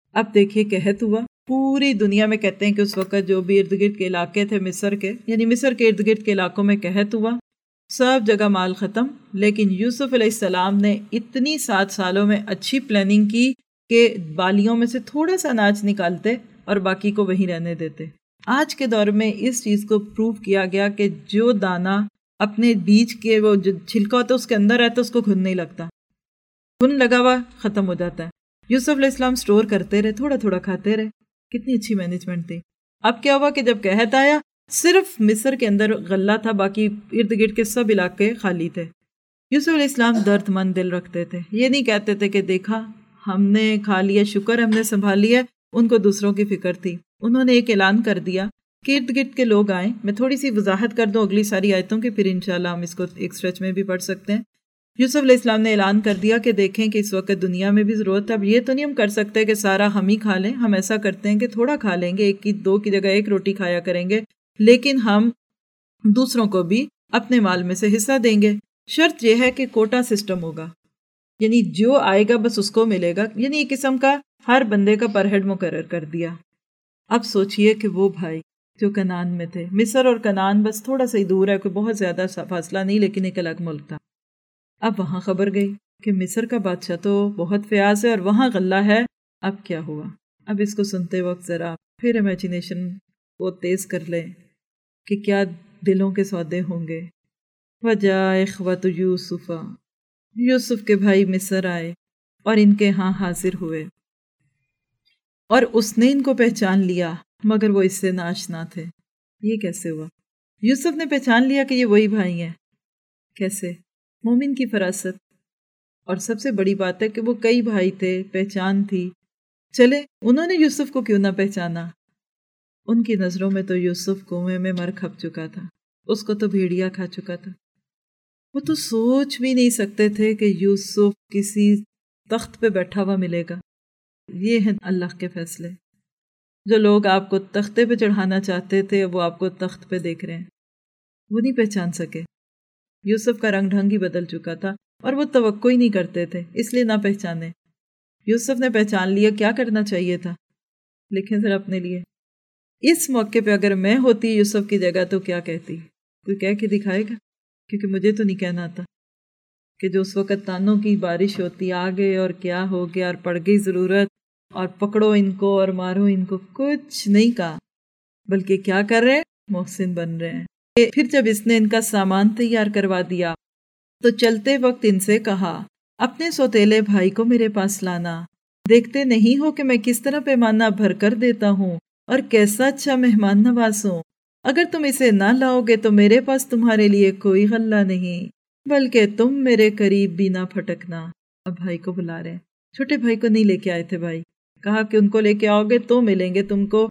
اب دیکھیے قحط ہوا پوری دنیا میں، کہتے ہیں کہ اس وقت جو بھی ارد گرد کے علاقے تھے مصر کے، یعنی مصر کے ارد گرد کے علاقوں میں قحط ہوا، سب جگہ مال ختم. لیکن یوسف علیہ السلام نے اتنی 7 سالوں میں اچھی پلاننگ کی کہ بالیوں میں سے تھوڑا سا اناج نکالتے اور باقی کو وہیں رہنے دیتے. آج کے دور میں اس چیز کو پروو کیا گیا کہ جو دانہ اپنے بیج کے وہ جو چھلکا ہوتا ہے اس کے اندر رہتا ہے اس کو گھن نہیں لگتا، گھن لگا ہوا ختم ہو جاتا ہے. یوسف علیہ السلام سٹور کرتے رہے، تھوڑا تھوڑا کھاتے رہے. کتنی اچھی مینجمنٹ تھی. اب کیا ہوا کہ جب قحط آیا صرف مصر کے اندر غلہ تھا، باقی ارد گرد کے سب علاقے خالی تھے. یوسف علیہ السلام درد مند دل رکھتے تھے، یہ نہیں کہتے تھے کہ دیکھا ہم نے کھا لیا، شکر ہم نے سنبھال لیا. ان کو دوسروں کی فکر تھی. انہوں نے ایک اعلان کر دیا کہ ارد گرد کے لوگ آئیں. میں تھوڑی سی وضاحت کر دوں اگلی ساری آیتوں کی، پھر انشاءاللہ ہم اس کو ایک سٹریچ میں بھی پڑھ سکتے ہیں. یوسف علیہ السلام نے اعلان کر دیا کہ دیکھیں کہ اس وقت دنیا میں بھی ضرورت ہے. اب یہ تو نہیں ہم کر سکتے کہ سارا ہم ہی کھا لیں، ہم ایسا کرتے ہیں کہ تھوڑا کھا لیں گے، 1 کی 2 کی جگہ 1 روٹی کھایا کریں گے، لیکن ہم دوسروں کو بھی اپنے مال میں سے حصہ دیں گے. شرط یہ ہے کہ کوٹا سسٹم ہوگا، یعنی جو آئے گا بس اس کو ملے گا، یعنی ایک قسم کا ہر بندے کا پر ہیڈ مقرر کر دیا. اب سوچئے کہ وہ بھائی جو کنعان میں تھے، مصر اور کنعان بس تھوڑا سا ہی دور ہے، کوئی بہت زیادہ فاصلہ نہیں، لیکن ایک الگ ملک تھا. اب وہاں خبر گئی کہ مصر کا بادشاہ تو بہت فیاض ہے اور وہاں غلہ ہے. اب کیا ہوا؟ اب اس کو سنتے وقت ذرا پھر امیجینیشن کو تیز کر لیں کہ کیا دلوں کے سودے ہوں گے. وَجَاءَ إِخْوَةُ يُوسُفَ، یوسف کے بھائی مصر آئے اور ان کے ہاں حاضر ہوئے، اور اس نے ان کو پہچان لیا مگر وہ اس سے ناآشنا تھے. یہ کیسے ہوا؟ یوسف نے پہچان لیا کہ یہ وہی بھائی ہیں. کیسے؟ مومن کی فراست. اور سب سے بڑی بات ہے کہ وہ کئی بھائی تھے، پہچان تھی. چلے انہوں نے یوسف کو کیوں نہ پہچانا؟ ان کی نظروں میں تو یوسف کنویں میں مر کھپ چکا تھا، اس کو تو بھیڑیا کھا چکا تھا. وہ تو سوچ بھی نہیں سکتے تھے کہ یوسف کسی تخت پہ بیٹھا ہوا ملے گا. یہ ہیں اللہ کے فیصلے. جو لوگ آپ کو تختے پہ چڑھانا چاہتے تھے وہ آپ کو تخت پہ دیکھ رہے ہیں. وہ نہیں پہچان سکے. یوسف کا رنگ ڈھنگ ہی بدل چکا تھا اور وہ توقع ہی نہیں کرتے تھے، اس لیے نہ پہچانے. یوسف نے پہچان لیا. کیا کرنا چاہیے تھا؟ لکھیں ذرا اپنے لیے. اس موقع پہ اگر میں ہوتی یوسف کی جگہ تو کیا کہتی؟ کوئی کہہ کے دکھائے گا؟ کیونکہ مجھے تو نہیں کہنا آتا کہ جو اس وقت تانوں کی بارش ہوتی آگے اور کیا ہو گیا اور پڑ گئی ضرورت اور پکڑو ان کو اور مارو ان کو، کچھ نہیں کہا، بلکہ کیا کر رہے ہیں؟ محسن بن رہے ہیں. پھر جب اس نے ان کا سامان تیار کروا دیا تو چلتے وقت ان سے کہا اپنے سوتیلے بھائی کو میرے پاس لانا. دیکھتے نہیں ہو کہ میں کس طرح پیمانہ بھر کر دیتا ہوں اور کیسا اچھا مہمان نواز ہوں. اگر تم اسے نہ لاؤ گے تو میرے پاس تمہارے لیے کوئی غلہ نہیں، بلکہ تم میرے قریب بھی نہ پھٹکنا. اب بھائی کو بلا رہے ہیں. چھوٹے بھائی کو نہیں لے کے آئے تھے بھائی. کہا کہ ان کو لے کے آؤ گے تو ملیں گے تم کو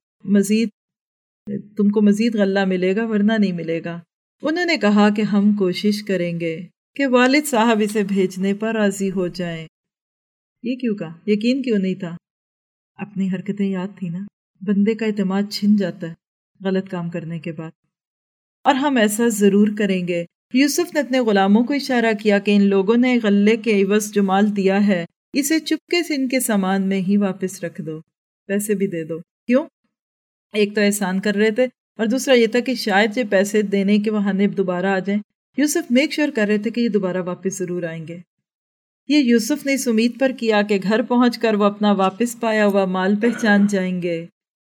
مزید غلہ ملے گا، ورنہ نہیں ملے گا. انہوں نے کہا کہ ہم کوشش کریں گے کہ والد صاحب اسے بھیجنے پر راضی ہو جائیں. یہ کیوں کہا؟ یقین کیوں نہیں تھا؟ اپنی حرکتیں یاد تھی نا. بندے کا اعتماد چھن جاتا ہے غلط کام کرنے کے بعد. اور ہم ایسا ضرور کریں گے. یوسف نے اپنے غلاموں کو اشارہ کیا کہ ان لوگوں نے غلے کے عوض جو مال دیا ہے اسے چپکے سے ان کے سامان میں ہی واپس رکھ دو، پیسے بھی دے دو. کیوں؟ ایک تو احسان کر رہے تھے اور دوسرا یہ تھا کہ شاید یہ پیسے دینے کے بہانے دوبارہ آ جائیں. یوسف میک شور کر رہے تھے کہ یہ دوبارہ واپس ضرور آئیں گے. یہ یوسف نے اس امید پر کیا کہ گھر پہنچ کر وہ اپنا واپس پایا ہوا مال پہچان جائیں گے،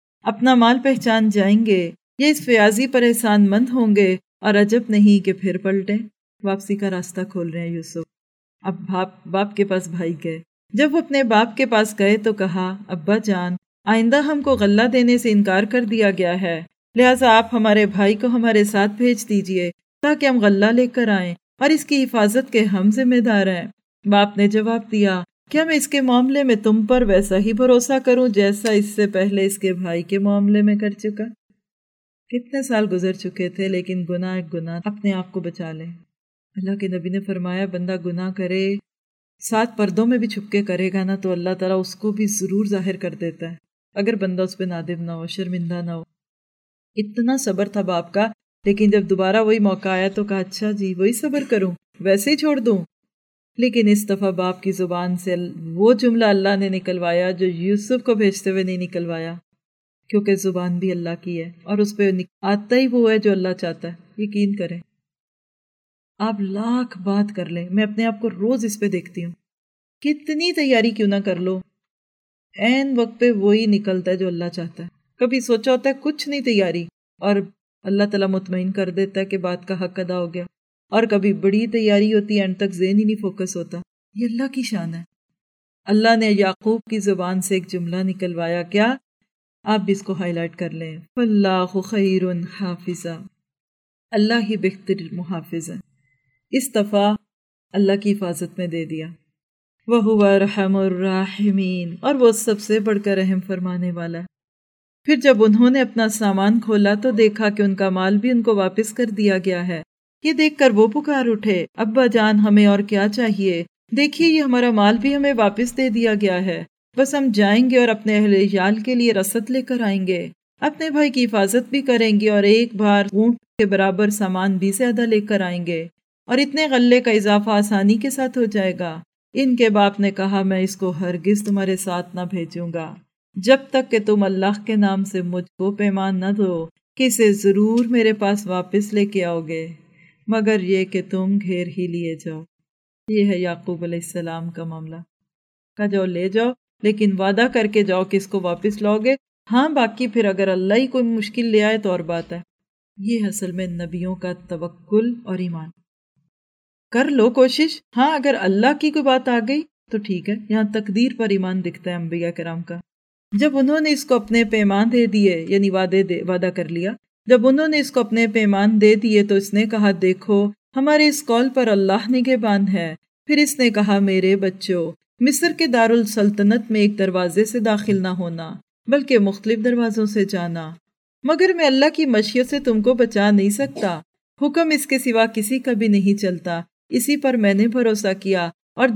یہ اس فیاضی پر احسان مند ہوں گے. اور عجب نہیں کہ پھر پلٹیں، واپسی کا راستہ کھول رہے ہیں یوسف. اب باپ کے پاس بھائی گئے. جب وہ اپنے باپ کے پاس گئے تو کہا ابا جان، آئندہ ہم کو غلہ دینے سے انکار کر دیا گیا ہے، لہٰذا آپ ہمارے بھائی کو ہمارے ساتھ بھیج دیجئے تاکہ ہم غلہ لے کر آئیں اور اس کی حفاظت کے ہم ذمہ دار ہیں. باپ نے جواب دیا کیا میں اس کے معاملے میں تم پر ویسا ہی بھروسہ کروں جیسا اس سے پہلے اس کے بھائی کے معاملے میں کر چکا. کتنے سال گزر چکے تھے لیکن گناہ اپنے آپ کو بچا لیں. اللہ کے نبی نے فرمایا بندہ گناہ کرے 7 پردوں میں بھی چھپ کے کرے گا نا تو اللہ تعالیٰ اس کو بھی ضرور ظاہر کر دیتا ہے، اگر بندہ اس پہ نادم نہ ہو، شرمندہ نہ ہو. اتنا صبر تھا باپ کا، لیکن جب دوبارہ وہی موقع آیا تو کہا اچھا جی وہی صبر کروں، ویسے ہی چھوڑ دوں. لیکن اس دفعہ باپ کی زبان سے وہ جملہ اللہ نے نکلوایا جو یوسف کو بھیجتے ہوئے نہیں نکلوایا، کیونکہ زبان بھی اللہ کی ہے اور اس پہ آتا ہی وہ ہے جو اللہ چاہتا ہے۔ یقین کریں، آپ لاکھ بات کر لیں، میں اپنے آپ کو روز اس پہ دیکھتی ہوں، کتنی تیاری کیوں نہ کر لو، عین وقت پہ وہی نکلتا ہے جو اللہ چاہتا ہے۔ کبھی سوچا ہوتا ہے کچھ نہیں تیاری اور اللہ تعالیٰ مطمئن کر دیتا ہے کہ بات کا حق ادا ہو گیا، اور کبھی بڑی تیاری ہوتی ہے اینڈ تک ذہن ہی نہیں فوکس ہوتا۔ یہ اللہ کی شان ہے۔ اللہ نے یعقوب کی زبان سے ایک جملہ نکلوایا، کیا؟ آپ بھی اس کو ہائی لائٹ کر لیں، فَاللَّهُ خَيْرٌ حَافِظًا، اللہ ہی بہتر محافظ ہے۔ اس دفعہ اللہ کی حفاظت میں دے دیا، وَهُوَ أَرْحَمُ الرَّاحِمِينَ، اور وہ سب سے بڑھ کر رحم فرمانے والا ہے۔ پھر جب انہوں نے اپنا سامان کھولا تو دیکھا کہ ان کا مال بھی ان کو واپس کر دیا گیا ہے۔ یہ دیکھ کر وہ پکار اٹھے، ابا جان ہمیں اور کیا چاہیے، دیکھیے یہ ہمارا مال بھی ہمیں واپس دے دیا گیا ہے، بس ہم جائیں گے اور اپنے اہل عیال کے لیے رسد لے کر آئیں گے، اپنے بھائی کی حفاظت بھی کریں گے اور ایک بار اونٹ کے برابر سامان بھی زیادہ لے کر آئیں گے، اور اتنے غلے کا اضافہ آسانی کے ساتھ ہو جائے گا۔ ان کے باپ نے کہا، میں اس کو ہرگز تمہارے ساتھ نہ بھیجوں گا جب تک کہ تم اللہ کے نام سے مجھ کو پیمان نہ دو کہ اسے ضرور میرے پاس واپس لے کے آؤ گے، مگر یہ کہ تم گھیر ہی لیے جاؤ۔ یہ ہے یعقوب علیہ السلام کا معاملہ، کہا جاؤ لے جاؤ، لیکن وعدہ کر کے جاؤ کہ اس کو واپس لاؤ گے، ہاں باقی پھر اگر اللہ ہی کوئی مشکل لے آئے تو اور بات ہے۔ یہ اصل میں نبیوں کا توکل اور ایمان۔ کر لو کوشش، ہاں اگر اللہ کی کوئی بات آ گئی تو ٹھیک ہے، یہاں تقدیر پر ایمان دکھتا ہے انبیاء کرام کا۔ جب انہوں نے اس کو اپنے پیمان دے دیے، یعنی وعدہ کر لیا، جب انہوں نے اس کو اپنے پیمان دے دیے تو اس نے کہا، دیکھو ہمارے اس قول پر اللہ نگہبان ہے۔ پھر اس نے کہا، میرے بچوں، مصر کے دارالسلطنت میں ایک دروازے سے داخل نہ ہونا بلکہ مختلف دروازوں سے جانا، مگر میں اللہ کی مشیت سے تم کو بچا نہیں سکتا، حکم اس کے سوا کسی کا بھی نہیں چلتا، اسی پر میں نے بھروسہ کیا، اور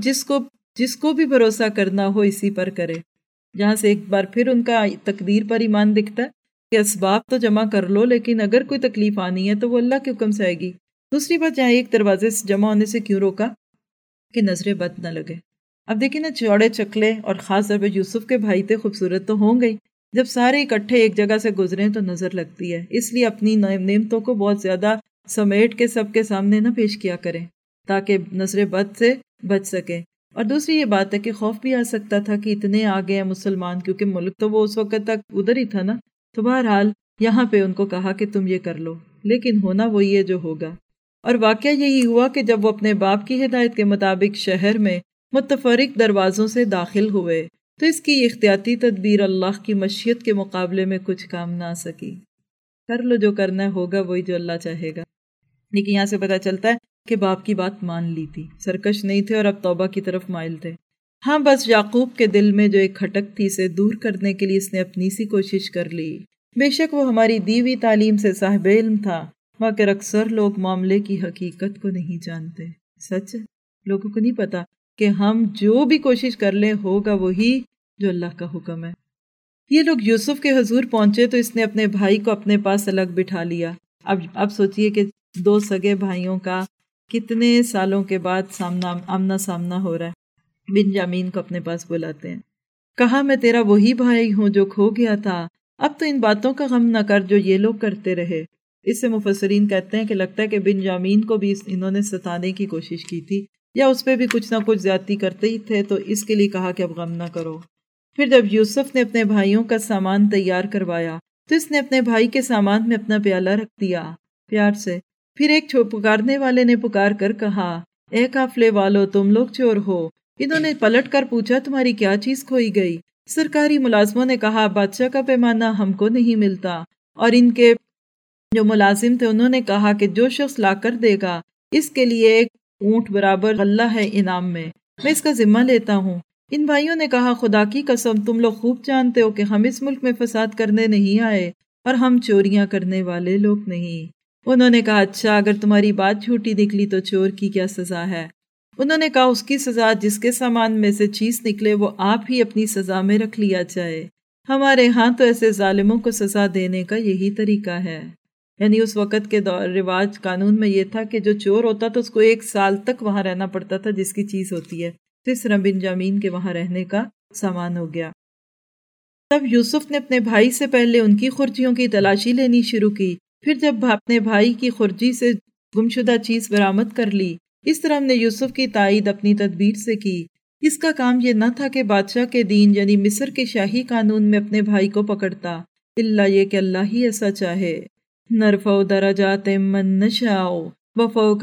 جس کو بھی بھروسہ کرنا ہو اسی پر کرے۔ جہاں سے ایک بار پھر ان کا تقدیر پر ایمان دکھتا ہے کہ اسباب تو جمع کر لو، لیکن اگر کوئی تکلیف آنی ہے تو وہ اللہ کے حکم سے آئے گی۔ دوسری بات، یہاں ایک دروازے سے جمع ہونے سے کیوں روکا؟ کہ نظر بد نہ لگے۔ اب دیکھیں نا، چوڑے چکلے اور خاص طور پہ یوسف کے بھائی تھے، خوبصورت تو ہوں گئی، جب سارے اکٹھے ایک جگہ سے گزرے تو نظر لگتی ہے، اس لیے اپنی نعمتوں کو بہت زیادہ سمیٹ کے سب کے سامنے نہ پیش کیا کریں تاکہ نظر بد سے بچ سکیں۔ اور دوسری یہ بات ہے کہ خوف بھی آ سکتا تھا کہ اتنے آگے ہیں مسلمان، کیونکہ ملک تو وہ اس وقت تک ادھر ہی تھا نا، تو بہرحال یہاں پہ ان کو کہا کہ تم یہ کر لو، لیکن ہونا وہی ہے جو ہوگا۔ اور واقعہ یہی ہوا کہ جب وہ اپنے باپ کی ہدایت کے مطابق شہر میں متفرق دروازوں سے داخل ہوئے تو اس کی احتیاطی تدبیر اللہ کی مشیت کے مقابلے میں کچھ کام نہ آ سکی۔ کر لو جو کرنا ہوگا، وہی جو اللہ چاہے گا۔ لیکن یہاں سے پتہ چلتا ہے کہ باپ کی بات مان لی تھی، سرکش نہیں تھے اور اب توبہ کی طرف مائل تھے۔ ہاں بس یعقوب کے دل میں جو ایک کھٹک تھی اسے دور کرنے کے لیے اس نے اپنی سی کوشش کر لی۔ بے شک وہ ہماری دی ہوئی تعلیم سے صاحب علم تھا، مگر اکثر لوگ معاملے کی حقیقت کو نہیں جانتے۔ سچ ہے، لوگوں کو نہیں پتا کہ ہم جو بھی کوشش کر لیں ہوگا وہی جو اللہ کا حکم ہے۔ یہ لوگ یوسف کے حضور پہنچے تو اس نے اپنے بھائی کو اپنے پاس الگ بٹھا لیا۔ اب سوچئے کہ دو سگے بھائیوں کا کتنے سالوں کے بعد آمنا سامنا ہو رہا ہے۔ بنجامین کو اپنے پاس بلاتے ہیں، کہا میں تیرا وہی بھائی ہوں جو کھو گیا تھا، اب تو ان باتوں کا غم نہ کر جو یہ لوگ کرتے رہے۔ اس سے مفسرین کہتے ہیں کہ لگتا ہے کہ بنجامین کو بھی انہوں نے ستانے کی کوشش کی تھی، یا اس پہ بھی کچھ نہ کچھ زیادتی کرتے ہی تھے، تو اس کے لیے کہا کہ اب غم نہ کرو۔ پھر جب یوسف نے اپنے بھائیوں کا سامان تیار کروایا تو اس نے اپنے بھائی کے سامان میں اپنا پیالہ رکھ دیا پیار سے۔ پھر ایک پکارنے والے نے پکار کر کہا، اے قافلے والو، تم لوگ چور ہو۔ انہوں نے پلٹ کر پوچھا، تمہاری کیا چیز کھوئی گئی؟ سرکاری ملازموں نے کہا، بادشاہ کا پیمانہ ہم کو نہیں ملتا۔ اور ان کے جو ملازم تھے انہوں نے کہا کہ جو شخص لا کر دے گا اس کے لیے ایک اونٹ برابر غلہ ہے انعام میں اس کا ذمہ لیتا ہوں۔ ان بھائیوں نے کہا، خدا کی قسم تم لوگ خوب جانتے ہو کہ ہم اس ملک میں فساد کرنے نہیں آئے اور ہم چوریاں کرنے والے لوگ نہیں۔ انہوں نے کہا، اچھا اگر تمہاری بات جھوٹی نکلی تو چور کی کیا سزا ہے؟ انہوں نے کہا، اس کی سزا جس کے سامان میں سے چیز نکلے وہ آپ ہی اپنی سزا میں رکھ لیا جائے۔ ہمارے ہاں تو ایسے ظالموں کو سزا دینے کا یہی طریقہ ہے۔ یعنی اس وقت کے رواج قانون میں یہ تھا کہ جو چور ہوتا تو اس کو 1 سال تک وہاں رہنا پڑتا تھا جس کی چیز ہوتی ہے. تو اس طرح بنجامین کے وہاں رہنے کا سامان ہو گیا. تب یوسف نے اپنے بھائی سے پہلے ان کی خرجیوں کی تلاشی لینی شروع کی. پھر جب اپنے بھائی کی خرجی سے گمشدہ چیز برآمد کر لی. اس طرح ہم نے یوسف کی تائید اپنی تدبیر سے کی. اس کا کام یہ نہ تھا کہ بادشاہ کے دین یعنی مصر کے شاہی قانون میں اپنے بھائی کو پکڑتا، الا یہ کہ اللہ ہی ایسا چاہے. نرفع درجات من نشاء وفوق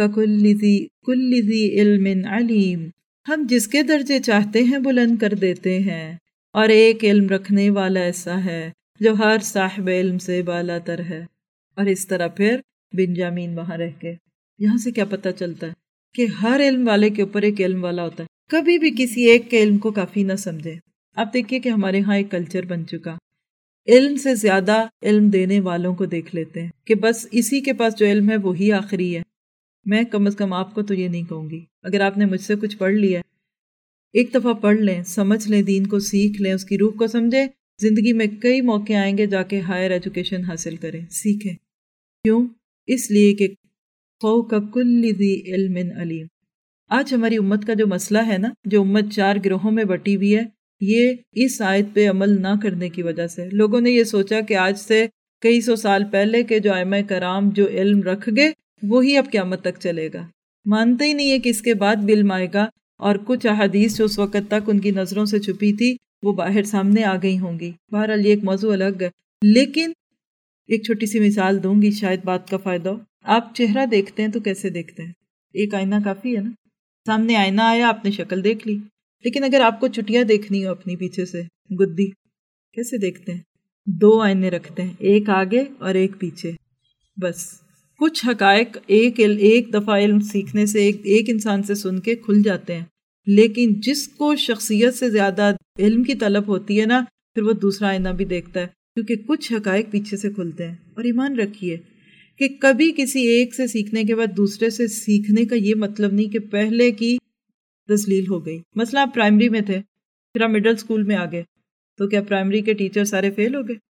کل ذی علم علیم. ہم جس کے درجے چاہتے ہیں بلند کر دیتے ہیں، اور ایک علم رکھنے والا ایسا ہے جو ہر صاحب علم سے بالا تر ہے. اور اس طرح پھر بنجامین وہاں رہ کے یہاں سے کیا پتہ چلتا ہے کہ ہر علم والے کے اوپر ایک علم والا ہوتا ہے. کبھی بھی کسی ایک کے علم کو کافی نہ سمجھے. آپ دیکھیے کہ ہمارے ہاں ایک کلچر بن چکا، علم سے زیادہ علم دینے والوں کو دیکھ لیتے ہیں کہ بس اسی کے پاس جو علم ہے وہی آخری ہے. میں کم از کم آپ کو تو یہ نہیں کہوں گی. اگر آپ نے مجھ سے کچھ پڑھ لیا ہے، ایک دفعہ پڑھ لیں، سمجھ لیں، دین کو سیکھ لیں، اس کی روح کو سمجھیں. زندگی میں کئی موقع آئیں گے جا کے ہائر ایجوکیشن حاصل کریں، سیکھیں. کیوں؟ اس لیے کہ فوق کل ذی علم علیم. آج ہماری امت کا جو مسئلہ ہے نا، جو امت 4 گروہوں میں بٹی ہوئی ہے، یہ اس آیت پہ عمل نہ کرنے کی وجہ سے. لوگوں نے یہ سوچا کہ آج سے کئی 100 سال پہلے کے جو ائمہ کرام جو علم رکھ گئے وہی اب قیامت تک چلے گا. مانتے ہی نہیں ہے کہ اس کے بعد بھی علم آئے گا، اور کچھ احادیث جو اس وقت تک ان کی نظروں سے چھپی تھی وہ باہر سامنے آ گئی ہوں گی. بہرحال یہ ایک موضوع الگ ہے، لیکن ایک چھوٹی سی مثال دوں گی، شاید بات کا فائدہ ہو. آپ چہرہ دیکھتے ہیں تو کیسے دیکھتے ہیں؟ ایک آئینہ کافی ہے نا. سامنے آئینہ آیا، آپ نے شکل دیکھ لی. لیکن اگر آپ کو چٹیا دیکھنی ہو اپنی پیچھے سے گدی، کیسے دیکھتے ہیں؟ 2 آئینے رکھتے ہیں، ایک آگے اور ایک پیچھے. بس کچھ حقائق ایک دفعہ علم سیکھنے سے ایک انسان سے سن کے کھل جاتے ہیں. لیکن جس کو شخصیت سے زیادہ علم کی طلب ہوتی ہے نا، پھر وہ دوسرا آئینہ بھی دیکھتا ہے، کیونکہ کچھ حقائق پیچھے سے کھلتے ہیں. اور ایمان رکھیے کہ کبھی کسی ایک سے سیکھنے کے بعد دوسرے سے سیکھنے کا یہ مطلب نہیں کہ پہلے کی تسلیل ہو گئی. مثلا آپ پرائمری میں تھے، پھر آپ مڈل اسکول میں آ گئے، تو کیا پرائمری کے ٹیچر سارے فیل ہو گئے؟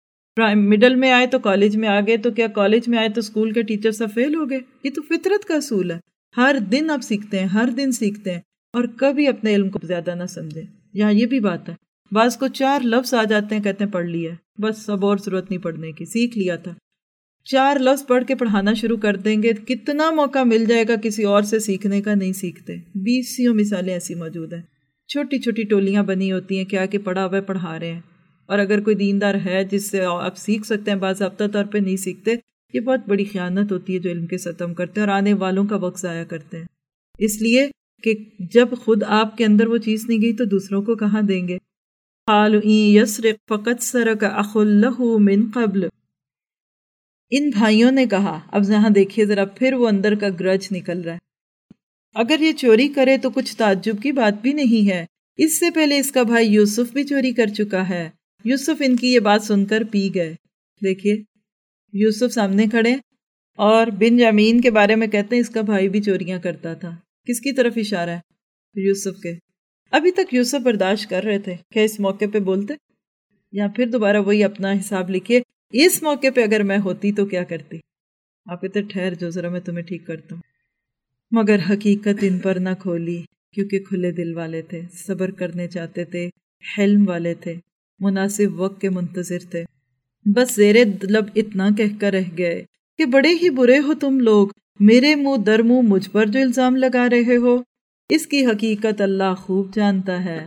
مڈل میں آئے تو کالج میں آ گئے، تو کیا کالج میں آئے تو اسکول کے ٹیچر سب فیل ہو گئے؟ یہ تو فطرت کا اصول ہے. ہر دن آپ سیکھتے ہیں، ہر دن سیکھتے ہیں، اور کبھی اپنے علم کو زیادہ نہ سمجھیں. یہاں یہ بھی بات ہے، بعض کو 4 لفظ آ جاتے ہیں، کہتے ہیں پڑھ لیا ہے، بس اب اور ضرورت نہیں پڑھنے کی، سیکھ لیا تھا. 4 لفظ پڑھ کے پڑھانا شروع کر دیں گے، کتنا موقع مل جائے گا کسی اور سے سیکھنے کا، نہیں سیکھتے. 20 مثالیں ایسی موجود ہیں. چھوٹی چھوٹی ٹولیاں بنی ہوتی ہیں کیا کہ پڑھا ہوا پڑھا رہے ہیں، اور اگر کوئی دیندار ہے جس سے آپ سیکھ سکتے ہیں، باضابطہ طور پہ نہیں سیکھتے. یہ بہت بڑی خیانت ہوتی ہے جو علم کے ستم کرتے ہیں اور آنے والوں کا وقت ضائع کرتے ہیں. اس لیے کہ جب خود آپ کے اندر وہ چیز نہیں گئی تو دوسروں کو کہاں دیں گے. قالوا ان يسرق فقد سرق اخ له من قبل. ان بھائیوں نے کہا، اب یہاں دیکھیے ذرا پھر وہ اندر کا گرج نکل رہا ہے. اگر یہ چوری کرے تو کچھ تعجب کی بات بھی نہیں ہے، اس سے پہلے اس کا بھائی یوسف بھی چوری کر چکا ہے. یوسف ان کی یہ بات سن کر پی گئے. دیکھیے یوسف سامنے کھڑے اور بنجامین کے بارے میں کہتے ہیں اس کا بھائی بھی چوریاں کرتا تھا. کس کی طرف اشارہ ہے؟ یوسف کے. ابھی تک یوسف برداشت کر رہے تھے، کیا اس موقع پہ بولتے؟ یا پھر دوبارہ وہی اپنا حساب لکھیے، اس موقع پہ اگر میں ہوتی تو کیا کرتی؟ آپ کہتے ٹھہر جو ذرا میں تمہیں ٹھیک کرتا ہوں. مگر حقیقت ان پر نہ کھولی، کیونکہ کھلے دل والے تھے، صبر کرنے چاہتے تھے، حلم والے تھے، مناسب وقت کے منتظر تھے. بس زیر لب اتنا کہہ کر رہ گئے کہ بڑے ہی برے ہو تم لوگ، میرے منہ در منہ مجھ پر جو الزام لگا رہے ہو، اس کی حقیقت اللہ خوب جانتا ہے.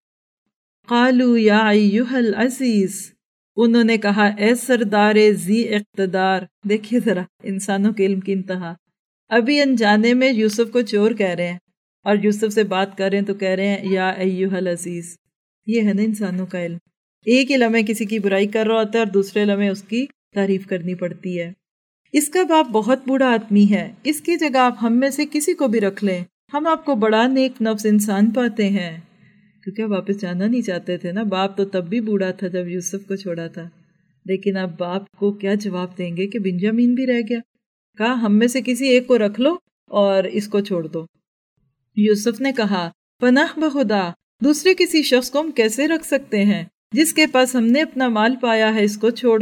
قالوا یا ایھا العزیز، انہوں نے کہا اے سردار ذی اقتدار. دیکھیے ذرا انسانوں کے علم کی انتہا. ابھی انجانے میں یوسف کو چور کہہ رہے ہیں، اور یوسف سے بات کر رہے ہیں تو کہہ رہے ہیں یا ایھا العزیز. یہ ہے نا انسانوں کا علم. ایک ہی لمحے کسی کی برائی کر رہا ہوتا ہے اور دوسرے لمحے اس کی تعریف کرنی پڑتی ہے. اس کا باپ بہت بوڑھا آدمی ہے، اس کی جگہ آپ ہم میں سے کسی کو بھی رکھ لیں، ہم آپ کو بڑا نیک نفس انسان پاتے ہیں. کیونکہ واپس جانا نہیں چاہتے تھے نا. باپ تو تب بھی بوڑھا تھا جب یوسف کو چھوڑا تھا، لیکن اب باپ کو کیا جواب دیں گے کہ بنجامین بھی رہ گیا. کہا ہم میں سے کسی ایک کو رکھ لو اور اس کو چھوڑ دو. یوسف نے کہا پناہ بخدا، دوسرے کسی شخص کو ہم کیسے رکھ سکتے ہیں؟ جس کے پاس ہم نے اپنا مال پایا ہے اس کو چھوڑ کر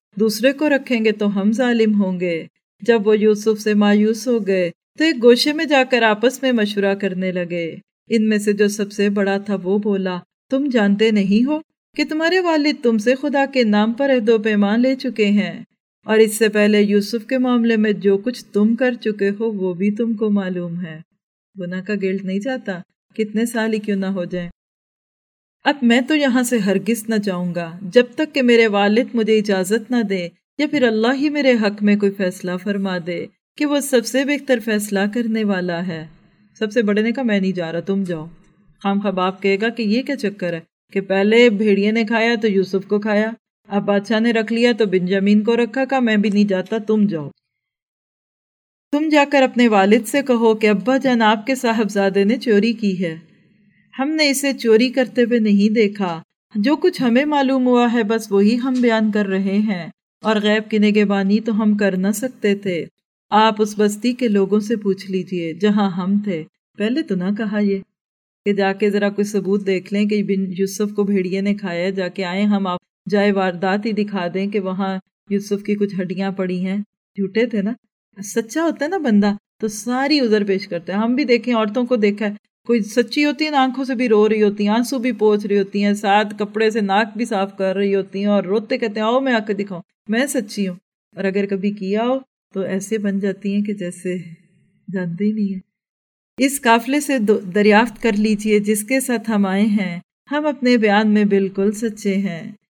دوسرے کو رکھیں گے تو ہم ظالم ہوں گے۔ جب وہ یوسف سے مایوس ہو گئے تو ایک گوشے میں جا کر آپس میں مشورہ کرنے لگے۔ ان میں سے جو سب سے بڑا تھا وہ بولا، تم جانتے نہیں ہو کہ تمہارے والد تم سے خدا کے نام پر عہد و پیمان لے چکے ہیں، اور اس سے پہلے یوسف کے معاملے میں جو کچھ تم کر چکے ہو وہ بھی تم کو معلوم ہے۔ گناہ کا گلٹ نہیں جاتا، کتنے سال ہی کیوں نہ ہو جائیں۔ اب میں تو یہاں سے ہرگز نہ جاؤں گا جب تک کہ میرے والد مجھے اجازت نہ دے، یا پھر اللہ ہی میرے حق میں کوئی فیصلہ فرما دے کہ وہ سب سے بہتر فیصلہ کرنے والا ہے۔ سب سے بڑے نے کہا میں نہیں جا رہا، تم جاؤ۔ خام خواہ باپ کہے گا کہ یہ کیا چکر ہے کہ پہلے بھیڑیے نے کھایا تو یوسف کو کھایا، اب بادشاہ نے رکھ لیا تو بنجامین کو رکھا، کہا میں بھی نہیں جاتا، تم جاؤ۔ تم جا کر اپنے والد سے کہو کہ ابا جان آپ کے صاحبزادے نے چوری کی ہے، ہم نے اسے چوری کرتے ہوئے نہیں دیکھا، جو کچھ ہمیں معلوم ہوا ہے بس وہی ہم بیان کر رہے ہیں، اور غیب کی نگہبانی تو ہم کر نہ سکتے تھے۔ آپ اس بستی کے لوگوں سے پوچھ لیجئے جہاں ہم تھے۔ پہلے تو نہ کہا یہ کہ جا کے ذرا کوئی ثبوت دیکھ لیں کہ بن یوسف کو بھیڑیے نے کھایا، جا کے آئیں ہم، آپ جائے واردات ہی دکھا دیں کہ وہاں یوسف کی کچھ ہڈیاں پڑی ہیں۔ جھوٹے تھے نا۔ سچا ہوتا ہے نا بندہ تو ساری عذر پیش کرتا ہے۔ ہم بھی دیکھیں، عورتوں کو دیکھا ہے، کوئی سچی ہوتی ہے، آنکھوں سے بھی رو رہی ہوتی ہیں، آنسو بھی پوچھ رہی ہوتی ہیں، ساتھ کپڑے سے ناک بھی صاف کر رہی ہوتی ہیں، اور روتے کہتے ہیں آؤ میں آ کے دکھاؤں میں سچی ہوں، اور اگر کبھی کیا ہو تو ایسے بن جاتی ہیں کہ جیسے جانتے ہی نہیں ہیں۔ اس قافلے سے دریافت کر لیجئے جس کے ساتھ ہم آئے ہیں، ہم اپنے بیان میں بالکل سچے ہیں۔